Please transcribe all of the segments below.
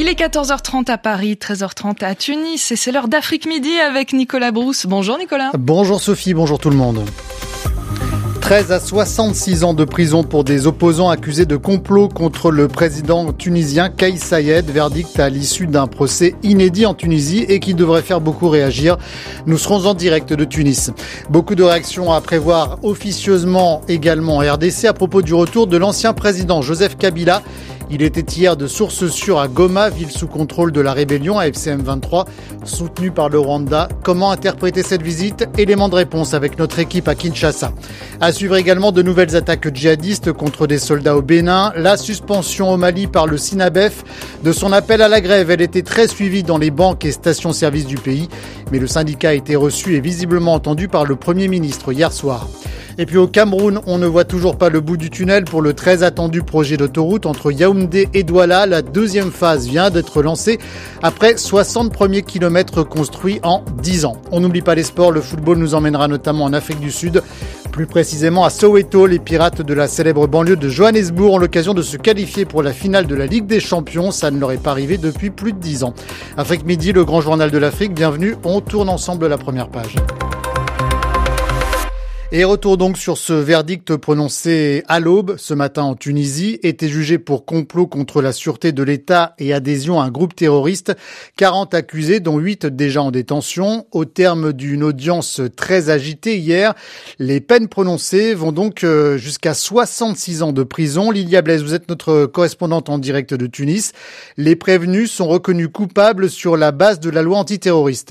Il est 14h30 à Paris, 13h30 à Tunis et c'est l'heure d'Afrique Midi avec Nicolas Brousse. Bonjour Nicolas. Bonjour Sophie, bonjour tout le monde. 13 à 66 ans de prison pour des opposants accusés de complot contre le président tunisien Kais Saied. Verdict à l'issue d'un procès inédit en Tunisie et qui devrait faire beaucoup réagir. Nous serons en direct de Tunis. Beaucoup de réactions à prévoir officieusement également en RDC à propos du retour de l'ancien président Joseph Kabila. Il était hier de sources sûres à Goma, ville sous contrôle de la rébellion AFC M23, soutenue par le Rwanda. Comment interpréter cette visite? Élément de réponse avec notre équipe à Kinshasa. À suivre également de nouvelles attaques djihadistes contre des soldats au Bénin. La suspension au Mali par le SINABEF de son appel à la grève. Elle était très suivie dans les banques et stations-service du pays. Mais le syndicat a été reçu et visiblement entendu par le Premier ministre hier soir. Et puis au Cameroun, on ne voit toujours pas le bout du tunnel pour le très attendu projet d'autoroute entre Yaoundé et Douala. La deuxième phase vient d'être lancée après 60 premiers kilomètres construits en 10 ans. On n'oublie pas les sports, le football nous emmènera notamment en Afrique du Sud. Plus précisément à Soweto, les Pirates de la célèbre banlieue de Johannesburg ont l'occasion de se qualifier pour la finale de la Ligue des Champions. Ça ne leur est pas arrivé depuis plus de 10 ans. Afrique Midi, le grand journal de l'Afrique, bienvenue, on tourne ensemble la première page. Et retour donc sur ce verdict prononcé à l'aube ce matin en Tunisie, était jugé pour complot contre la sûreté de l'État et adhésion à un groupe terroriste. 40 accusés, dont 8 déjà en détention. Au terme d'une audience très agitée hier, les peines prononcées vont donc jusqu'à 66 ans de prison. Lilia Blaise, vous êtes notre correspondante en direct de Tunis. Les prévenus sont reconnus coupables sur la base de la loi antiterroriste.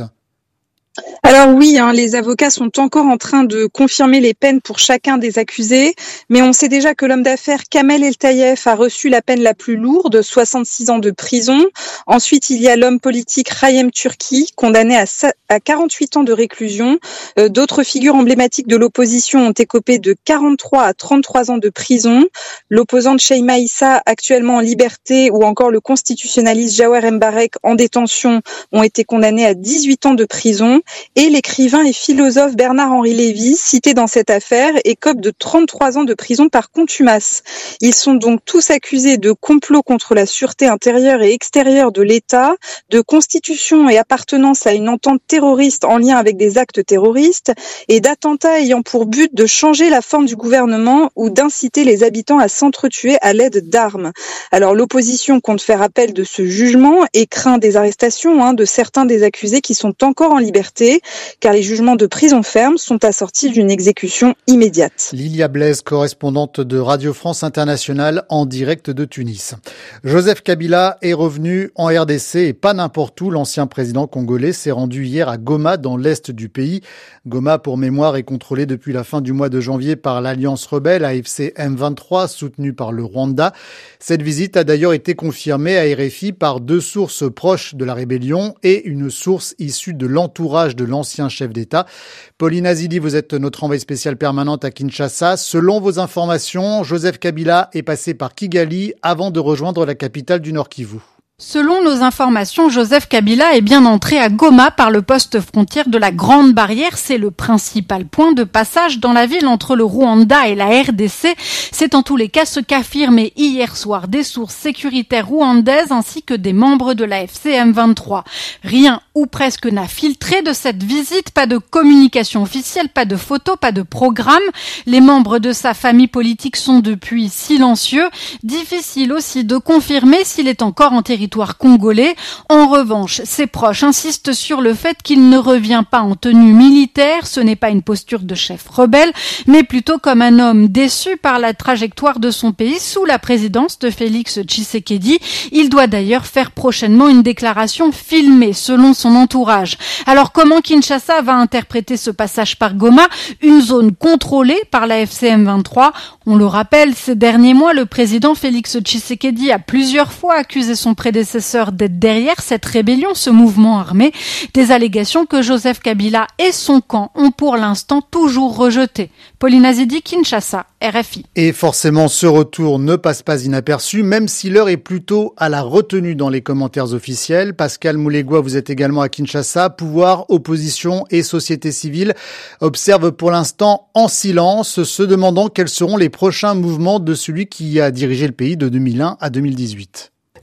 Alors oui, les avocats sont encore en train de confirmer les peines pour chacun des accusés, mais on sait déjà que l'homme d'affaires Kamel El Tayef a reçu la peine la plus lourde, 66 ans de prison. Ensuite, il y a l'homme politique Raïem Turki, condamné à 48 ans de réclusion. D'autres figures emblématiques de l'opposition ont écopé de 43 à 33 ans de prison. L'opposante Sheima Issa, actuellement en liberté, ou encore le constitutionnaliste Jaouer Mbarek, en détention, ont été condamnés à 18 ans de prison. Et l'écrivain et philosophe Bernard-Henri Lévy, cité dans cette affaire, écope de 33 ans de prison par contumace. Ils sont donc tous accusés de complot contre la sûreté intérieure et extérieure de l'État, de constitution et appartenance à une entente terroriste en lien avec des actes terroristes, et d'attentats ayant pour but de changer la forme du gouvernement ou d'inciter les habitants à s'entretuer à l'aide d'armes. Alors l'opposition compte faire appel de ce jugement et craint des arrestations de certains des accusés qui sont encore en liberté, car les jugements de prison ferme sont assortis d'une exécution immédiate. Lilia Blaise, correspondante de Radio France Internationale en direct de Tunis. Joseph Kabila est revenu en RDC et pas n'importe où. L'ancien président congolais s'est rendu hier à Goma, dans l'est du pays. Goma, pour mémoire, est contrôlé depuis la fin du mois de janvier par l'alliance rebelle AFC M23, soutenue par le Rwanda. Cette visite a d'ailleurs été confirmée à RFI par 2 sources proches de la rébellion et une source issue de l'entourage de l'ancien chef d'État. Pauline Azili, vous êtes notre envoyée spéciale permanente à Kinshasa. Selon vos informations, Joseph Kabila est passé par Kigali avant de rejoindre la capitale du Nord Kivu. Selon nos informations, Joseph Kabila est bien entré à Goma par le poste frontière de la Grande Barrière. C'est le principal point de passage dans la ville entre le Rwanda et la RDC. C'est en tous les cas ce qu'affirmaient hier soir des sources sécuritaires rwandaises ainsi que des membres de la FCM23. Rien ou presque n'a filtré de cette visite. Pas de communication officielle, pas de photos, pas de programme. Les membres de sa famille politique sont depuis silencieux. Difficile aussi de confirmer s'il est encore en territoire congolais. En revanche, ses proches insistent sur le fait qu'il ne revient pas en tenue militaire. Ce n'est pas une posture de chef rebelle, mais plutôt comme un homme déçu par la trajectoire de son pays sous la présidence de Félix Tshisekedi. Il doit d'ailleurs faire prochainement une déclaration filmée selon son entourage. Alors comment Kinshasa va interpréter ce passage par Goma, une zone contrôlée par la FCM 23? On le rappelle, ces derniers mois, le président Félix Tshisekedi a plusieurs fois accusé son prédécesseur d'être derrière cette rébellion, ce mouvement armé, des allégations que Joseph Kabila et son camp ont pour l'instant toujours rejetées. Pauline Azidi, Kinshasa, RFI. Et forcément, ce retour ne passe pas inaperçu, même si l'heure est plutôt à la retenue dans les commentaires officiels. Pascal Moulégois, vous êtes également à Kinshasa. Pouvoir, opposition et société civile observent pour l'instant en silence, se demandant quels seront les prochains mouvements de celui qui a dirigé le pays de 2001 à 2018.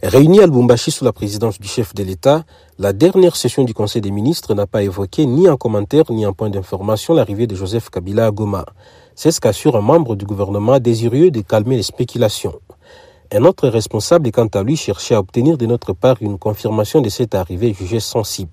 Réunis à Lubumbashi sous la présidence du chef de l'État, la dernière session du Conseil des ministres n'a pas évoqué ni en commentaire ni en point d'information l'arrivée de Joseph Kabila à Goma. C'est ce qu'assure un membre du gouvernement désireux de calmer les spéculations. Un autre responsable est quant à lui cherché à obtenir de notre part une confirmation de cette arrivée jugée sensible.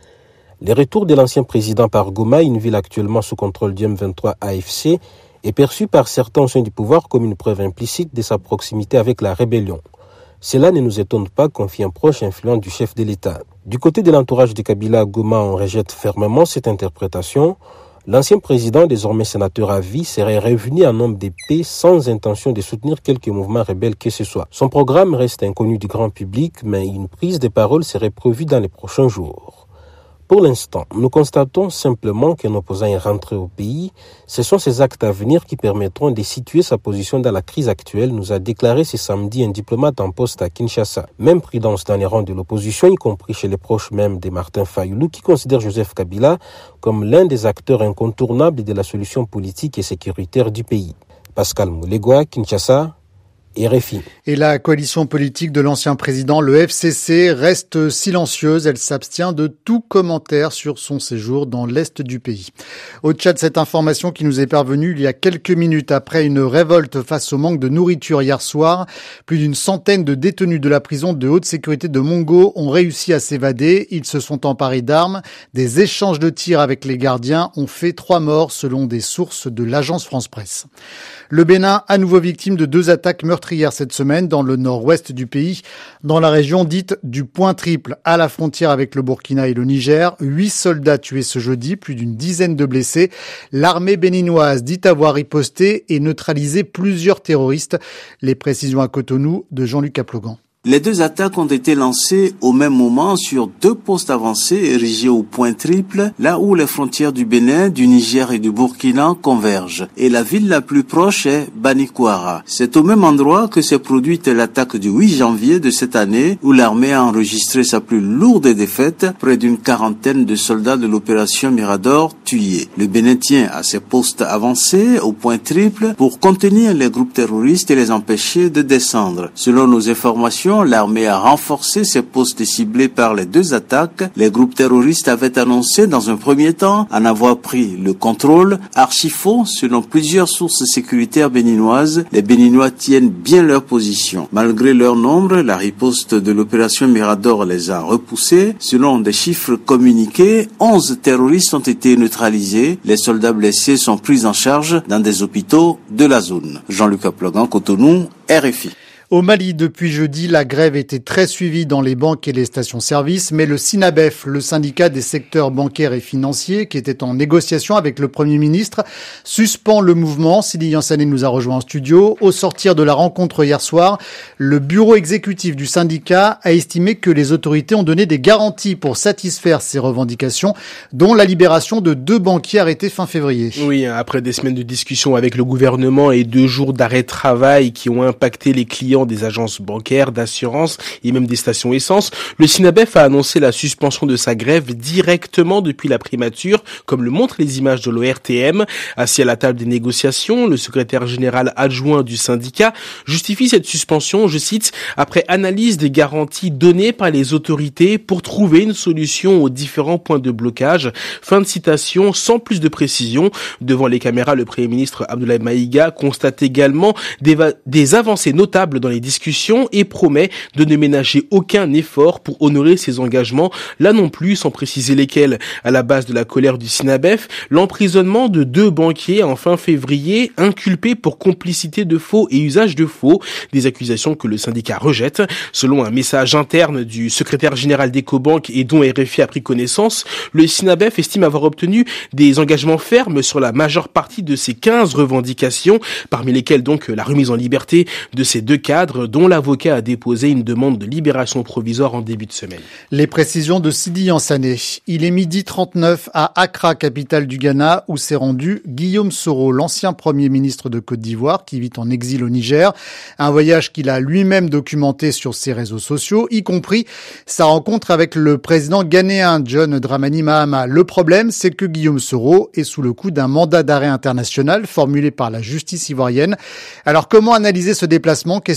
Le retour de l'ancien président par Goma, une ville actuellement sous contrôle du M23 AFC, est perçu par certains au sein du pouvoir comme une preuve implicite de sa proximité avec la rébellion. Cela ne nous étonne pas, confie un proche influent du chef de l'État. Du côté de l'entourage de Kabila à Goma, on rejette fermement cette interprétation. L'ancien président, désormais sénateur à vie, serait revenu en homme de paix sans intention de soutenir quelque mouvement rebelle que ce soit. Son programme reste inconnu du grand public, mais une prise de parole serait prévue dans les prochains jours. Pour l'instant, nous constatons simplement qu'un opposant est rentré au pays. Ce sont ces actes à venir qui permettront de situer sa position dans la crise actuelle, nous a déclaré ce samedi un diplomate en poste à Kinshasa. Même prudence dans les rangs de l'opposition, y compris chez les proches même de Martin Fayulu, qui considère Joseph Kabila comme l'un des acteurs incontournables de la solution politique et sécuritaire du pays. Pascal Moulegua, Kinshasa, RFI. Et la coalition politique de l'ancien président, le FCC, reste silencieuse. Elle s'abstient de tout commentaire sur son séjour dans l'est du pays. Au Tchad, cette information qui nous est parvenue il y a quelques minutes après une révolte face au manque de nourriture hier soir. Plus d'une centaine de détenus de la prison de haute sécurité de Mongo ont réussi à s'évader. Ils se sont emparés d'armes. Des échanges de tirs avec les gardiens ont fait 3 morts selon des sources de l'agence France-Presse. Le Bénin, à nouveau victime de 2 attaques meurtrières cette semaine dans le nord-ouest du pays, dans la région dite du Point Triple, à la frontière avec le Burkina et le Niger. 8 soldats tués ce jeudi, plus d'une dizaine de blessés. L'armée béninoise dit avoir riposté et neutralisé plusieurs terroristes. Les précisions à Cotonou de Jean-Luc Aplogan. Les 2 attaques ont été lancées au même moment sur 2 postes avancés érigés au Point Triple, là où les frontières du Bénin, du Niger et du Burkina convergent. Et la ville la plus proche est Banikouara. C'est au même endroit que s'est produite l'attaque du 8 janvier de cette année, où l'armée a enregistré sa plus lourde défaite, près d'une quarantaine de soldats de l'opération Mirador tués. Le Bénin tient à ses postes avancés au Point Triple pour contenir les groupes terroristes et les empêcher de descendre. Selon nos informations, l'armée a renforcé ses postes ciblés par les 2 attaques. Les groupes terroristes avaient annoncé dans un premier temps en avoir pris le contrôle. Archi-faux, selon plusieurs sources sécuritaires béninoises, les Béninois tiennent bien leur position. Malgré leur nombre, la riposte de l'opération Mirador les a repoussés. Selon des chiffres communiqués, 11 terroristes ont été neutralisés. Les soldats blessés sont pris en charge dans des hôpitaux de la zone. Jean-Luc Aplogan, Cotonou, RFI. Au Mali, depuis jeudi, la grève était très suivie dans les banques et les stations-service, mais le SINABEF, le syndicat des secteurs bancaires et financiers, qui était en négociation avec le Premier ministre, suspend le mouvement. Sidi Yansane nous a rejoint en studio. Au sortir de la rencontre hier soir, le bureau exécutif du syndicat a estimé que les autorités ont donné des garanties pour satisfaire ces revendications, dont la libération de 2 banquiers arrêtés fin février. Oui, après des semaines de discussions avec le gouvernement et 2 jours d'arrêt de travail qui ont impacté les clients des agences bancaires, d'assurance et même des stations essence, le SINABEF a annoncé la suspension de sa grève directement depuis la primature, comme le montrent les images de l'ORTM. Assis à la table des négociations, le secrétaire général adjoint du syndicat justifie cette suspension, je cite, après analyse des garanties données par les autorités pour trouver une solution aux différents points de blocage. Fin de citation, sans plus de précision. Devant les caméras, le Premier ministre Abdoulaye Maïga constate également des avancées notables dans les discussions et promet de ne ménager aucun effort pour honorer ses engagements, là non plus sans préciser lesquels. À la base de la colère du SINABEF, l'emprisonnement de 2 banquiers en fin février, inculpés pour complicité de faux et usage de faux, des accusations que le syndicat rejette. Selon un message interne du secrétaire général d'Ecobank et dont RFI a pris connaissance, le SINABEF estime avoir obtenu des engagements fermes sur la majeure partie de ces 15 revendications, parmi lesquelles donc la remise en liberté de ces 2 cadres, dont l'avocat a déposé une demande de libération provisoire en début de semaine. Les précisions de Sidi Yansane. Il est 12h39 à Accra, capitale du Ghana, où s'est rendu Guillaume Soro, l'ancien Premier ministre de Côte d'Ivoire, qui vit en exil au Niger. Un voyage qu'il a lui-même documenté sur ses réseaux sociaux, y compris sa rencontre avec le président ghanéen John Dramani Mahama. Le problème, c'est que Guillaume Soro est sous le coup d'un mandat d'arrêt international formulé par la justice ivoirienne. Alors comment analyser ce déplacement ? Question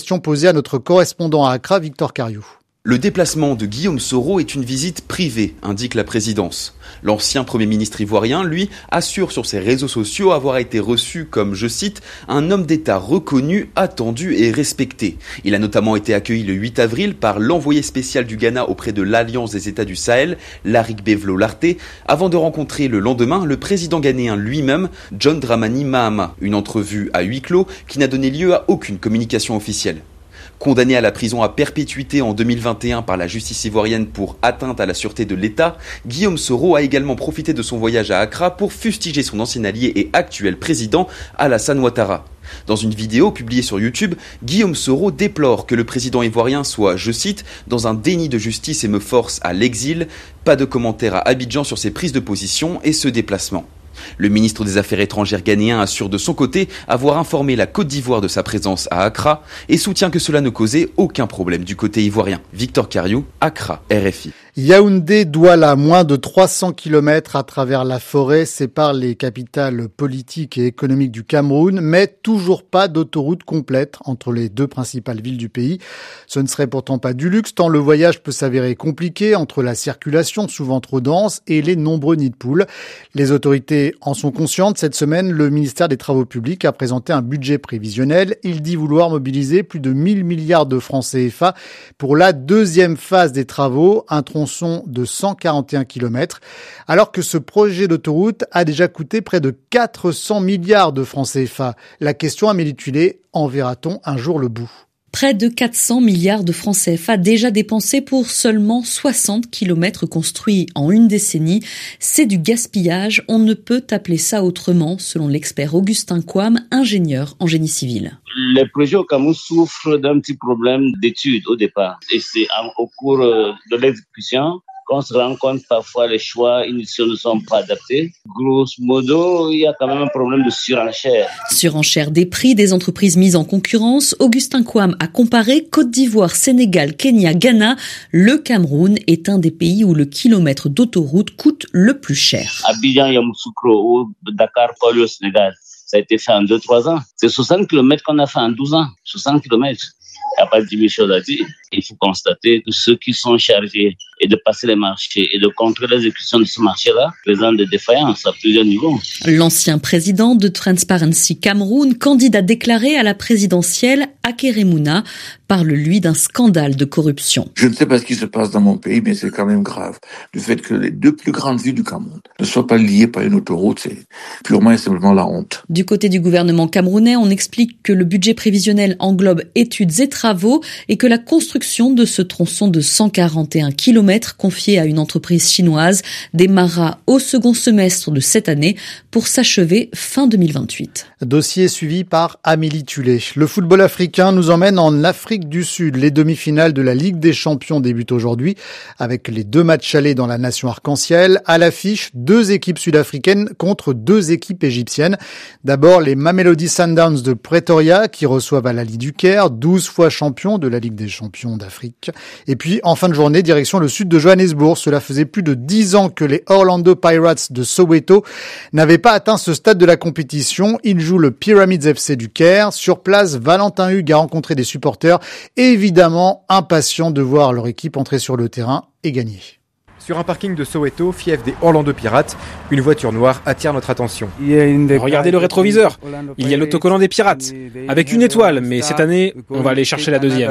Question posée à notre correspondant à Accra, Victor Cariou. Le déplacement de Guillaume Soro est une visite privée, indique la présidence. L'ancien Premier ministre ivoirien, lui, assure sur ses réseaux sociaux avoir été reçu comme, je cite, un homme d'État reconnu, attendu et respecté. Il a notamment été accueilli le 8 avril par l'envoyé spécial du Ghana auprès de l'Alliance des États du Sahel, Larik Bevlo Larté, avant de rencontrer le lendemain le président ghanéen lui-même, John Dramani Mahama. Une entrevue à huis clos qui n'a donné lieu à aucune communication officielle. Condamné à la prison à perpétuité en 2021 par la justice ivoirienne pour atteinte à la sûreté de l'État, Guillaume Soro a également profité de son voyage à Accra pour fustiger son ancien allié et actuel président, Alassane Ouattara. Dans une vidéo publiée sur YouTube, Guillaume Soro déplore que le président ivoirien soit, je cite, dans un déni de justice et me force à l'exil. Pas de commentaire à Abidjan sur ses prises de position et ce déplacement. Le ministre des Affaires étrangères ghanéen assure de son côté avoir informé la Côte d'Ivoire de sa présence à Accra et soutient que cela ne causait aucun problème du côté ivoirien. Victor Cariou, Accra, RFI. Yaoundé-Douala, moins de 300 km à travers la forêt, séparent les capitales politiques et économiques du Cameroun, mais toujours pas d'autoroute complète entre les deux principales villes du pays. Ce ne serait pourtant pas du luxe, tant le voyage peut s'avérer compliqué entre la circulation souvent trop dense et les nombreux nids de poules. Les autorités en sont conscientes. Cette semaine, le ministère des Travaux publics a présenté un budget prévisionnel. Il dit vouloir mobiliser plus de 1000 milliards de francs CFA pour la deuxième phase des travaux, un tronçon de 141 km, alors que ce projet d'autoroute a déjà coûté près de 400 milliards de francs CFA. La question, Amélie Tuilé, en verra-t-on un jour le bout ? Près de 400 milliards de francs CFA déjà dépensés pour seulement 60 kilomètres construits en une décennie. C'est du gaspillage, on ne peut appeler ça autrement, selon l'expert Augustin Kouam, ingénieur en génie civil. Les projets au Cameroun souffrent d'un petit problème d'études au départ. Et c'est au cours de l'exécution qu'on se rend compte parfois les choix initiaux ne sont pas adaptés. Grosso modo, il y a quand même un problème de surenchère. Surenchère des prix des entreprises mises en concurrence. Augustin Kouam a comparé Côte d'Ivoire, Sénégal, Kenya, Ghana. Le Cameroun est un des pays où le kilomètre d'autoroute coûte le plus cher. Abidjan, Yamoussoukro ou Dakar, Paul au Sénégal, ça a été fait en 2-3 ans. C'est 60 km qu'on a fait en 12 ans. 60 km. Il n'y a pas de 10 000 choses à dire. Il faut constater que ceux qui sont chargés et de passer les marchés et de contrôler l'exécution de ce marché-là présentent des défaillances à plusieurs niveaux. L'ancien président de Transparency Cameroun, candidat déclaré à la présidentielle, Akeremouna, parle lui d'un scandale de corruption. Je ne sais pas ce qui se passe dans mon pays, mais c'est quand même grave. Le fait que les deux plus grandes villes du Cameroun ne soient pas liées par une autoroute, c'est purement et simplement la honte. Du côté du gouvernement camerounais, on explique que le budget prévisionnel englobe études et travaux et que la construction de ce tronçon de 141 km confié à une entreprise chinoise démarrera au second semestre de cette année pour s'achever fin 2028. Dossier suivi par Amélie Tuilé. Le football africain nous emmène en Afrique du Sud. Les demi-finales de la Ligue des Champions débutent aujourd'hui avec les 2 matchs allés dans la nation arc-en-ciel. À l'affiche, 2 équipes sud-africaines contre 2 équipes égyptiennes. D'abord, les Mamelodi Sundowns de Pretoria qui reçoivent Al Ahly du Caire, 12 fois champions de la Ligue des Champions d'Afrique. Et puis, en fin de journée, direction le sud de Johannesburg. Cela faisait plus de 10 ans que les Orlando Pirates de Soweto n'avaient pas atteint ce stade de la compétition. Ils jouent le Pyramids FC du Caire. Sur place, Valentin Hugues a rencontré des supporters, évidemment impatients de voir leur équipe entrer sur le terrain et gagner. Sur un parking de Soweto, fief des Orlando Pirates, une voiture noire attire notre attention. Regardez le rétroviseur. Il y a l'autocollant des Pirates, avec une étoile, mais cette année, on va aller chercher la deuxième.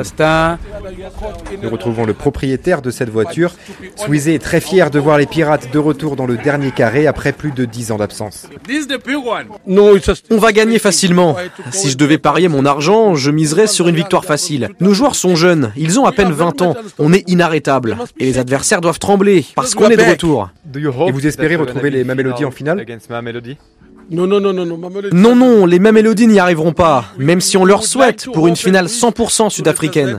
Nous retrouvons le propriétaire de cette voiture. Sweezy est très fier de voir les Pirates de retour dans le dernier carré après plus de 10 ans d'absence. On va gagner facilement. Si je devais parier mon argent, je miserais sur une victoire facile. Nos joueurs sont jeunes, ils ont à peine 20 ans. On est inarrêtables. Et les adversaires doivent trembler. Parce qu'on est de retour. Et vous espérez retrouver les Mamelodi en finale ? Non, les Mamelodi n'y arriveront pas, même si on leur souhaite pour une finale 100% sud-africaine.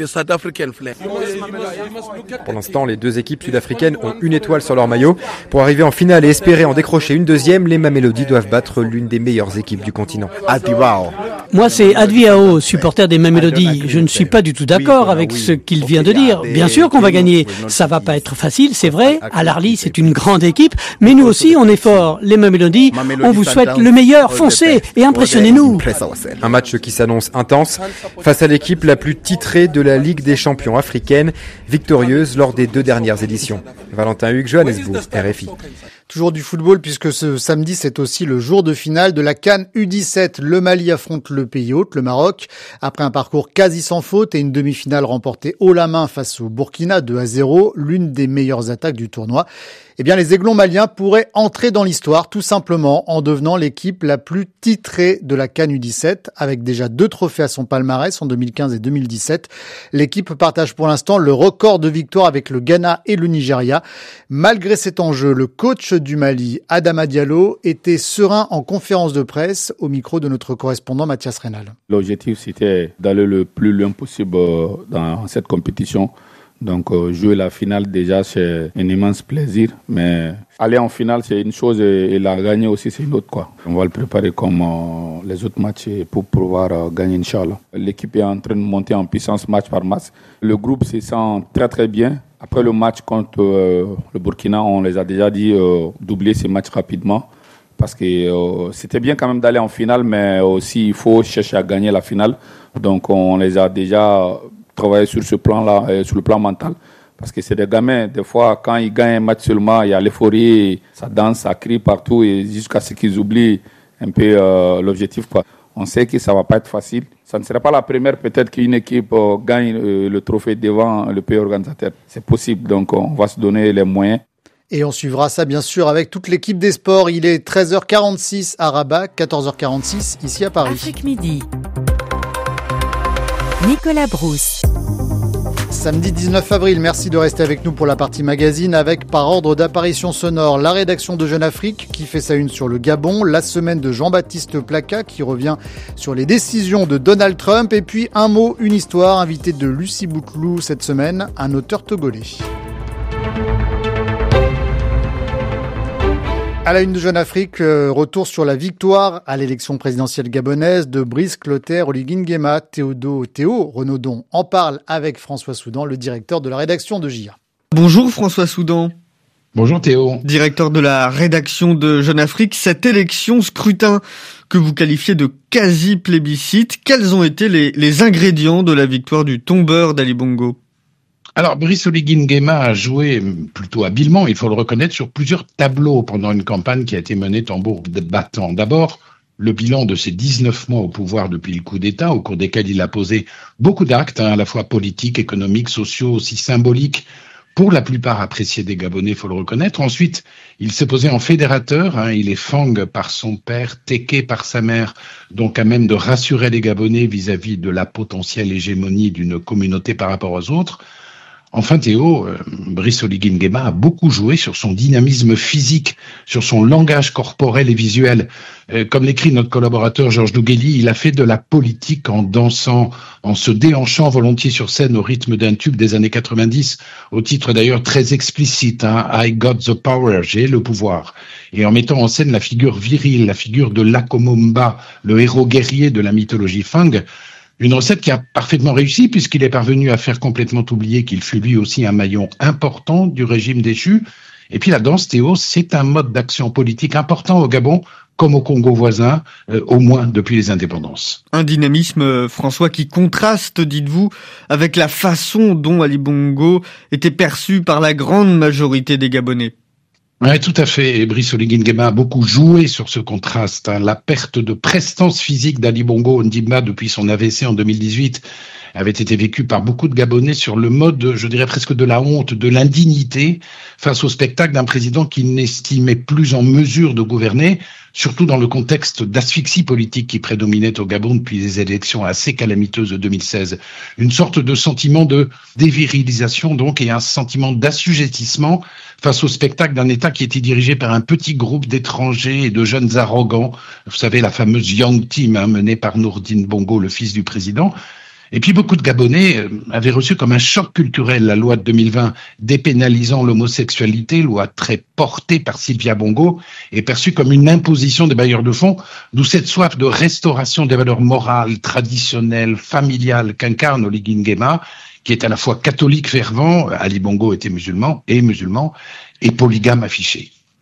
Pour l'instant, les 2 équipes sud-africaines ont une étoile sur leur maillot. Pour arriver en finale et espérer en décrocher une deuxième, les Mamelodi doivent battre l'une des meilleures équipes du continent. Moi, c'est Adviao, supporter des Mamelodi. Je ne suis pas du tout d'accord avec ce qu'il vient de dire. Bien sûr qu'on va gagner. Ça va pas être facile, c'est vrai. Al Ahly, c'est une grande équipe, mais nous aussi, on est forts. Les Mamelodi, on vous souhaite le meilleur. Foncez et impressionnez-nous. Un match qui s'annonce intense face à l'équipe la plus titrée de la Ligue des champions africaine, victorieuse lors des 2 dernières éditions. Valentin Hugues, Johannesburg, RFI. Toujours du football puisque ce samedi c'est aussi le jour de finale de la CAN U17. Le Mali affronte le pays hôte, le Maroc. Après un parcours quasi sans faute et une demi-finale remportée haut la main face au Burkina 2-0, l'une des meilleures attaques du tournoi, eh bien les Aiglons maliens pourraient entrer dans l'histoire tout simplement en devenant l'équipe la plus titrée de la CAN U17 avec déjà 2 trophées à son palmarès en 2015 et 2017. L'équipe partage pour l'instant le record de victoires avec le Ghana et le Nigeria. Malgré cet enjeu, le coach du Mali, Adama Diallo, était serein en conférence de presse au micro de notre correspondant Mathias Reynal. L'objectif c'était d'aller le plus loin possible dans cette compétition. Donc jouer la finale déjà c'est un immense plaisir, mais aller en finale c'est une chose et la gagner aussi c'est une autre quoi. On va le préparer comme les autres matchs pour pouvoir gagner Inch'Allah. L'équipe est en train de monter en puissance match par match. Le groupe se sent très très bien. Après le match contre le Burkina, on les a déjà dit doubler ces matchs rapidement parce que c'était bien quand même d'aller en finale, mais aussi il faut chercher à gagner la finale. Donc on les a déjà travailler sur ce plan-là, sur le plan mental. Parce que c'est des gamins, des fois, quand ils gagnent un match seulement, il y a l'euphorie, ça danse, ça crie partout, et jusqu'à ce qu'ils oublient un peu l'objectif, quoi. On sait que ça va pas être facile. Ça ne sera pas la première, peut-être qu'une équipe gagne le trophée devant le pays organisateur. C'est possible, donc on va se donner les moyens. Et on suivra ça, bien sûr, avec toute l'équipe des sports. Il est 13h46 à Rabat, 14h46 ici à Paris. Afrique Midi. Nicolas Brousse. Samedi 19 avril, merci de rester avec nous pour la partie magazine avec par ordre d'apparition sonore la rédaction de Jeune Afrique qui fait sa une sur le Gabon, la semaine de Jean-Baptiste Placa qui revient sur les décisions de Donald Trump et puis un mot, une histoire, invité de Lucie Bouteloup cette semaine, un auteur togolais. À la une de Jeune Afrique, retour sur la victoire à l'élection présidentielle gabonaise de Brice Clotaire Oligui Nguema. Théo Renaudon en parle avec François Soudan, le directeur de la rédaction de JA. Bonjour François Soudan. Bonjour Théo. Directeur de la rédaction de Jeune Afrique, cette élection, scrutin que vous qualifiez de quasi-plébiscite, quels ont été les ingrédients de la victoire du tombeur d'Ali Bongo ? Alors, Brice Oligui Nguema a joué plutôt habilement, il faut le reconnaître, sur plusieurs tableaux pendant une campagne qui a été menée tambour battant. D'abord, le bilan de ses 19 mois au pouvoir depuis le coup d'État, au cours desquels il a posé beaucoup d'actes, à la fois politiques, économiques, sociaux, aussi symboliques, pour la plupart appréciés des Gabonais, il faut le reconnaître. Ensuite, il s'est posé en fédérateur, il est Fang par son père, Teke par sa mère, donc à même de rassurer les Gabonais vis-à-vis de la potentielle hégémonie d'une communauté par rapport aux autres. Enfin, Théo, Brice Oligui Nguema a beaucoup joué sur son dynamisme physique, sur son langage corporel et visuel. Comme l'écrit notre collaborateur Georges Dougueli, il a fait de la politique en dansant, en se déhanchant volontiers sur scène au rythme d'un tube des années 90, au titre d'ailleurs très explicite, I got the power, j'ai le pouvoir. Et en mettant en scène la figure virile, la figure de Lakomomba, le héros guerrier de la mythologie Fang. Une recette qui a parfaitement réussi puisqu'il est parvenu à faire complètement oublier qu'il fut lui aussi un maillon important du régime déchu. Et puis la danse, Théo, c'est un mode d'action politique important au Gabon comme au Congo voisin, au moins depuis les indépendances. Un dynamisme, François, qui contraste, dites-vous, avec la façon dont Ali Bongo était perçu par la grande majorité des Gabonais. Oui, tout à fait. Et Brice Oligui Nguema a beaucoup joué sur ce contraste. La perte de prestance physique d'Ali Bongo Ondimba depuis son AVC en 2018 avait été vécue par beaucoup de Gabonais sur le mode, je dirais presque de la honte, de l'indignité, face au spectacle d'un président qui n'estimait plus en mesure de gouverner, surtout dans le contexte d'asphyxie politique qui prédominait au Gabon depuis les élections assez calamiteuses de 2016. Une sorte de sentiment de dévirilisation donc et un sentiment d'assujettissement face au spectacle d'un État qui était dirigé par un petit groupe d'étrangers et de jeunes arrogants. Vous savez, la fameuse Young Team menée par Nourdine Bongo, le fils du président. Et puis beaucoup de Gabonais avaient reçu comme un choc culturel la loi de 2020 dépénalisant l'homosexualité, loi très portée par Sylvia Bongo, et perçue comme une imposition des bailleurs de fonds, d'où cette soif de restauration des valeurs morales, traditionnelles, familiales qu'incarne Oligui Nguema, qui est à la fois catholique fervent, Ali Bongo était musulman, et polygame affiché.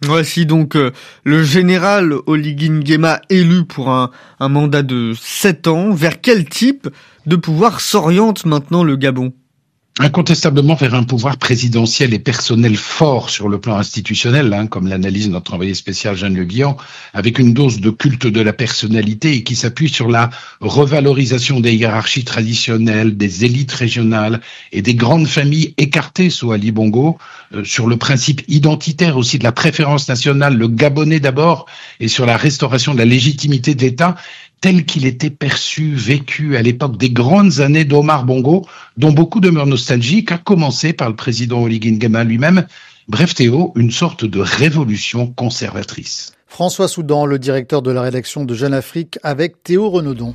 Voici donc le général Oligui Nguema élu pour un mandat de 7 ans. Vers quel type de pouvoir s'oriente maintenant le Gabon ? Incontestablement vers un pouvoir présidentiel et personnel fort sur le plan institutionnel, comme l'analyse notre envoyé spécial Jeanne Le Guillan, avec une dose de culte de la personnalité et qui s'appuie sur la revalorisation des hiérarchies traditionnelles, des élites régionales et des grandes familles écartées sous Ali Bongo, sur le principe identitaire aussi de la préférence nationale, le Gabonais d'abord, et sur la restauration de la légitimité de l'État, tel qu'il était perçu, vécu à l'époque des grandes années d'Omar Bongo, dont beaucoup demeurent nostalgiques, à commencer par le président Oligui Nguema lui-même. Bref Théo, une sorte de révolution conservatrice. François Soudan, le directeur de la rédaction de Jeune Afrique, avec Théo Renaudon.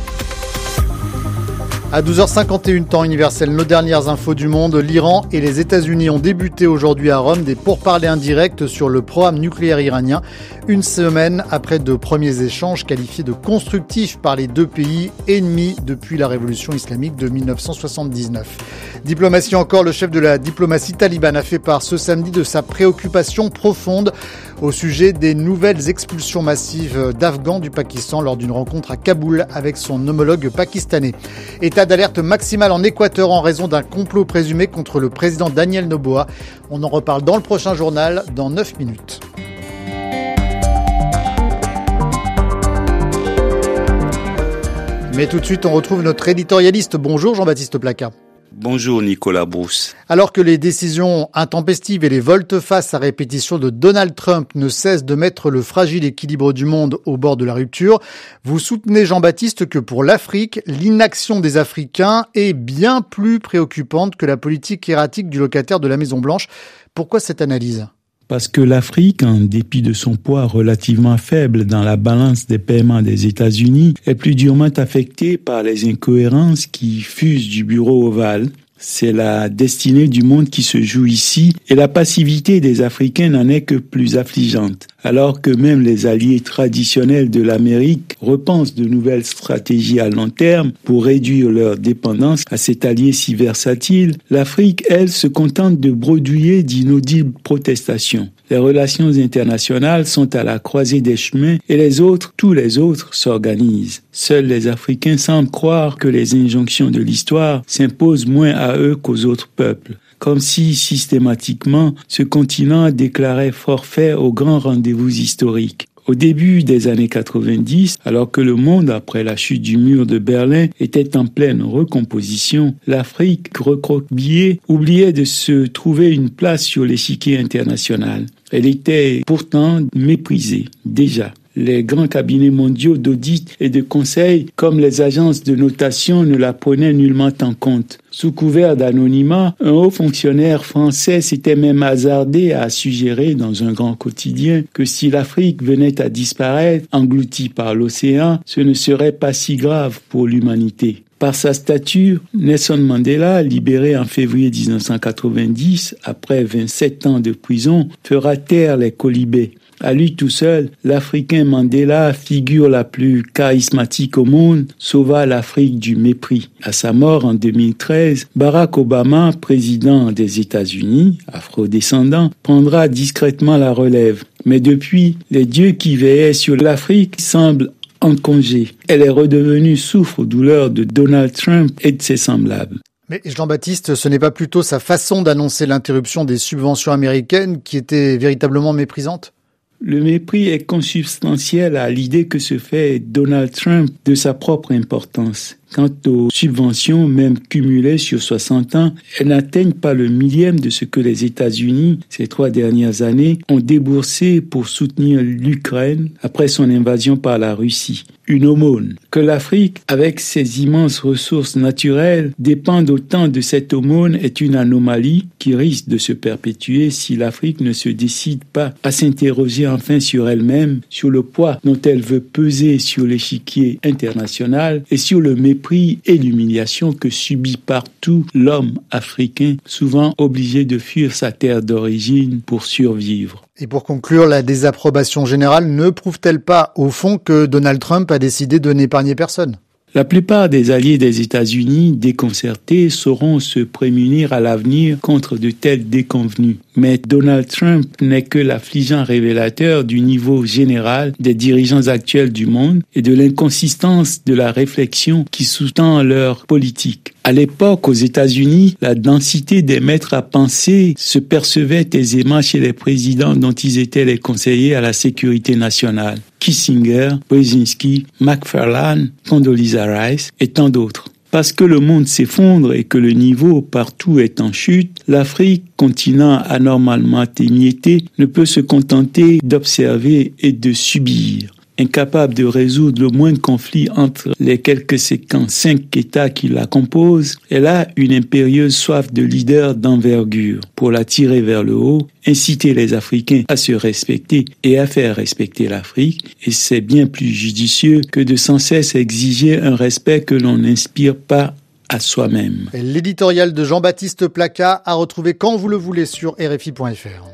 À 12h51, temps universel, nos dernières infos du monde. L'Iran et les États-Unis ont débuté aujourd'hui à Rome des pourparlers indirects sur le programme nucléaire iranien. Une semaine après de premiers échanges qualifiés de constructifs par les deux pays ennemis depuis la révolution islamique de 1979. Diplomatie encore, le chef de la diplomatie talibane a fait part ce samedi de sa préoccupation profonde au sujet des nouvelles expulsions massives d'Afghans du Pakistan lors d'une rencontre à Kaboul avec son homologue pakistanais. État d'alerte maximale en Équateur en raison d'un complot présumé contre le président Daniel Noboa. On en reparle dans le prochain journal dans 9 minutes. Mais tout de suite, on retrouve notre éditorialiste. Bonjour Jean-Baptiste Placas. Bonjour Nicolas Brousse. Alors que les décisions intempestives et les volte-face à répétition de Donald Trump ne cessent de mettre le fragile équilibre du monde au bord de la rupture, vous soutenez Jean-Baptiste que pour l'Afrique, l'inaction des Africains est bien plus préoccupante que la politique erratique du locataire de la Maison-Blanche. Pourquoi cette analyse ? Parce que l'Afrique, en dépit de son poids relativement faible dans la balance des paiements des États-Unis, est plus durement affectée par les incohérences qui fusent du bureau ovale. C'est la destinée du monde qui se joue ici et la passivité des Africains n'en est que plus affligeante. Alors que même les alliés traditionnels de l'Amérique repensent de nouvelles stratégies à long terme pour réduire leur dépendance à cet allié si versatile, l'Afrique, elle, se contente de bredouiller d'inaudibles protestations. Les relations internationales sont à la croisée des chemins et les autres, tous les autres, s'organisent. Seuls les Africains semblent croire que les injonctions de l'histoire s'imposent moins à eux qu'aux autres peuples. Comme si, systématiquement, ce continent déclarait forfait aux grands rendez-vous historiques. Au début des années 90, alors que le monde, après la chute du mur de Berlin, était en pleine recomposition, l'Afrique, recroquevillée, oubliait de se trouver une place sur l'échiquier international. Elle était pourtant méprisée, déjà. Les grands cabinets mondiaux d'audit et de conseil, comme les agences de notation, ne la prenaient nullement en compte. Sous couvert d'anonymat, un haut fonctionnaire français s'était même hasardé à suggérer dans un grand quotidien que si l'Afrique venait à disparaître, engloutie par l'océan, ce ne serait pas si grave pour l'humanité. Par sa stature, Nelson Mandela, libéré en février 1990, après 27 ans de prison, fera taire les colibés. À lui tout seul, l'Africain Mandela, figure la plus charismatique au monde, sauva l'Afrique du mépris. À sa mort en 2013, Barack Obama, président des États-Unis, afrodescendant, prendra discrètement la relève. Mais depuis, les dieux qui veillaient sur l'Afrique semblent en congé. Elle est redevenue souffre-douleur de Donald Trump et de ses semblables. Mais Jean-Baptiste, ce n'est pas plutôt sa façon d'annoncer l'interruption des subventions américaines qui était véritablement méprisante ? Le mépris est consubstantiel à l'idée que se fait Donald Trump de sa propre importance. Quant aux subventions, même cumulées sur 60 ans, elles n'atteignent pas le millième de ce que les États-Unis, ces 3 dernières années, ont déboursé pour soutenir l'Ukraine après son invasion par la Russie. Une aumône. Que l'Afrique, avec ses immenses ressources naturelles, dépende autant de cette aumône est une anomalie qui risque de se perpétuer si l'Afrique ne se décide pas à s'interroger enfin sur elle-même, sur le poids dont elle veut peser sur l'échiquier international et sur le mépris et l'humiliation que subit partout l'homme africain, souvent obligé de fuir sa terre d'origine pour survivre. Et pour conclure, la désapprobation générale ne prouve-t-elle pas, au fond, que Donald Trump a décidé de n'épargner personne ? La plupart des alliés des États-Unis déconcertés sauront se prémunir à l'avenir contre de telles déconvenues. Mais Donald Trump n'est que l'affligeant révélateur du niveau général des dirigeants actuels du monde et de l'inconsistance de la réflexion qui sous-tend leur politique. À l'époque, aux États-Unis, la densité des maîtres à penser se percevait aisément chez les présidents dont ils étaient les conseillers à la sécurité nationale. Kissinger, Brzezinski, McFarlane, Condoleezza Rice et tant d'autres. Parce que le monde s'effondre et que le niveau partout est en chute, l'Afrique, continent anormalement émietté, ne peut se contenter d'observer et de subir. Incapable de résoudre le moindre conflit entre les quelques 5 États qui la composent, elle a une impérieuse soif de leader d'envergure pour la tirer vers le haut, inciter les Africains à se respecter et à faire respecter l'Afrique, et c'est bien plus judicieux que de sans cesse exiger un respect que l'on n'inspire pas à soi-même. L'éditorial de Jean-Baptiste Placat à retrouver quand vous le voulez sur RFI.fr.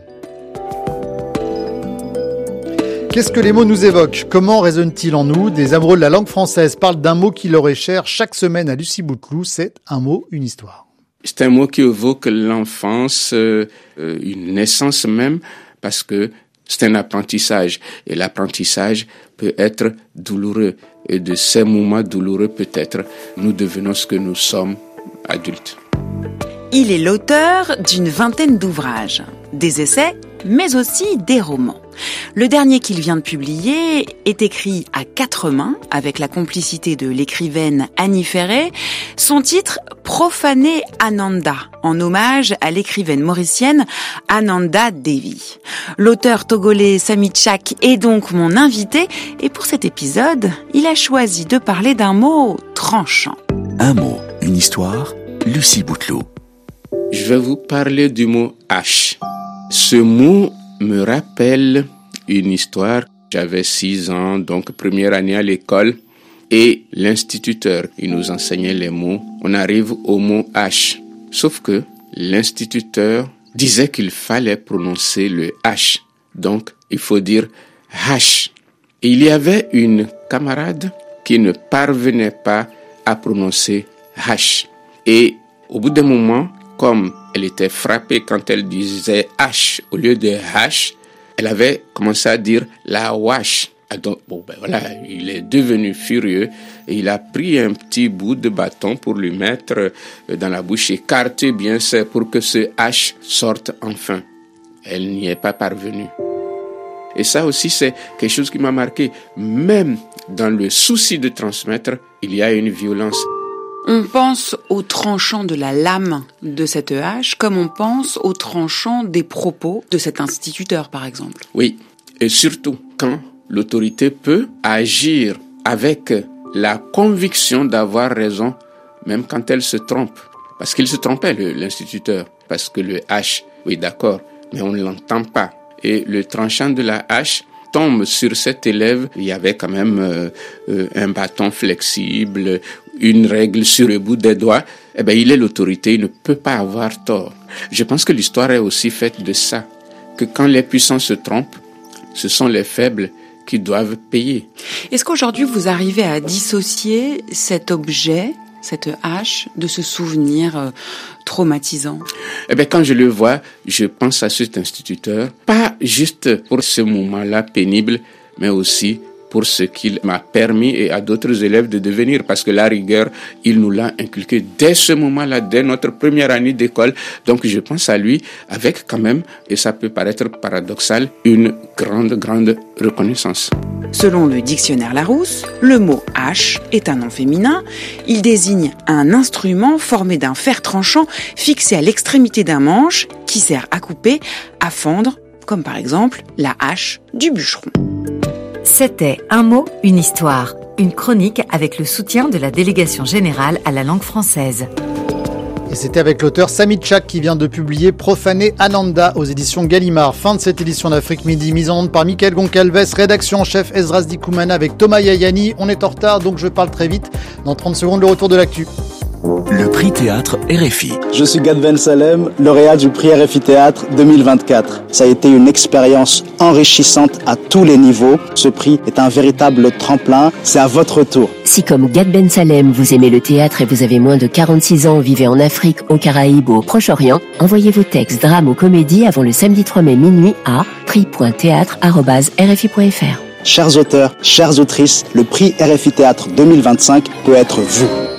Qu'est-ce que les mots nous évoquent ? Comment résonnent-ils en nous ? Des amoureux de la langue française parlent d'un mot qui leur est cher chaque semaine à Lucie Bouteloup. C'est un mot, une histoire. C'est un mot qui évoque l'enfance, une naissance même, parce que c'est un apprentissage. Et l'apprentissage peut être douloureux. Et de ces moments douloureux, peut-être, nous devenons ce que nous sommes adultes. Il est l'auteur d'une vingtaine d'ouvrages, des essais, mais aussi des romans. Le dernier qu'il vient de publier est écrit à 4 mains, avec la complicité de l'écrivaine Annie Ferré. Son titre, Profaner Ananda, en hommage à l'écrivaine mauricienne Ananda Devi. L'auteur togolais Samy Tchak est donc mon invité, et pour cet épisode, il a choisi de parler d'un mot tranchant. Un mot, une histoire, Lucie Bouteloup. Je vais vous parler du mot H. Ce mot me rappelle une histoire. J'avais 6 ans, donc première année à l'école, et l'instituteur, il nous enseignait les mots. On arrive au mot H. Sauf que l'instituteur disait qu'il fallait prononcer le H. Donc, il faut dire H. Et il y avait une camarade qui ne parvenait pas à prononcer H. Et au bout d'un moment, comme elle était frappée quand elle disait H au lieu de H, elle avait commencé à dire la wash. Donc, il est devenu furieux et il a pris un petit bout de bâton pour lui mettre dans la bouche, écarter bien c'est pour que ce H sorte enfin. Elle n'y est pas parvenue. Et ça aussi, c'est quelque chose qui m'a marqué. Même dans le souci de transmettre, il y a une violence. On pense au tranchant de la lame de cette hache comme on pense au tranchant des propos de cet instituteur, par exemple. Oui, et surtout quand l'autorité peut agir avec la conviction d'avoir raison, même quand elle se trompe. Parce qu'il se trompait, l'instituteur. Parce que le H, oui d'accord, mais on ne l'entend pas. Et le tranchant de la hache tombe sur cet élève. Il y avait quand même un bâton flexible, une règle sur le bout des doigts. Eh bien, il est l'autorité, il ne peut pas avoir tort. Je pense que l'histoire est aussi faite de ça, que quand les puissants se trompent, ce sont les faibles qui doivent payer. Est-ce qu'aujourd'hui, vous arrivez à dissocier cet objet, cette hache, de ce souvenir traumatisant? Eh bien, quand je le vois, je pense à cet instituteur, pas juste pour ce moment-là pénible, mais aussi pour ce qu'il m'a permis et à d'autres élèves de devenir, parce que la rigueur, il nous l'a inculqué dès ce moment-là, dès notre première année d'école. Donc je pense à lui avec quand même, et ça peut paraître paradoxal, une grande reconnaissance. Selon le dictionnaire Larousse, le mot hache est un nom féminin. Il désigne un instrument formé d'un fer tranchant fixé à l'extrémité d'un manche qui sert à couper, à fendre, comme par exemple la hache du bûcheron. C'était Un mot, une histoire, une chronique avec le soutien de la Délégation générale à la langue française. Et c'était avec l'auteur Samy Tchak qui vient de publier Profaner Ananda aux éditions Gallimard. Fin de cette édition d'Afrique Midi, mise en onde par Mickaël Goncalves, rédaction en chef Esdras Dikoumana avec Thomas Yayani. On est en retard, donc je parle très vite. Dans 30 secondes, le retour de l'actu. Le prix Théâtre RFI. Je suis Gad Ben Salem, lauréat du prix RFI Théâtre 2024. Ça a été une expérience enrichissante à tous les niveaux. Ce prix est un véritable tremplin. C'est à votre tour. Si comme Gad Ben Salem, vous aimez le théâtre et vous avez moins de 46 ans, vivez en Afrique, aux Caraïbes ou au Proche-Orient, envoyez vos textes, drames ou comédies avant le samedi 3 mai minuit à prix.théâtre@rfi.fr. Chers auteurs, chères autrices, le prix RFI Théâtre 2025 peut être vous.